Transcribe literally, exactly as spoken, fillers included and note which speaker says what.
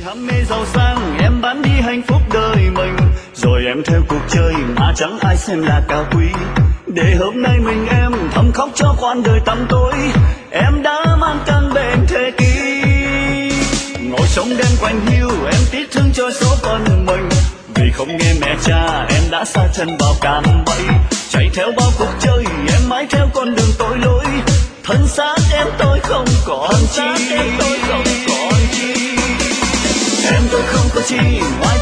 Speaker 1: ham mê giàu sang em bán đi hạnh phúc đời mình, rồi em theo cuộc chơi mà chẳng ai xem là cao quý. Để hôm nay mình em thầm khóc cho quãng đời tăm tối, em đã mang căn bệnh thế kỷ. Ngồi sống đêm quanh hiu em tiếc thương cho số phận mình, vì không nghe mẹ cha em đã sa chân vào cạm bẫy. Chạy theo bao cuộc chơi em mãi theo con đường tội lỗi, thân xác em tôi không còn chi. Em tôi không có chi ngoài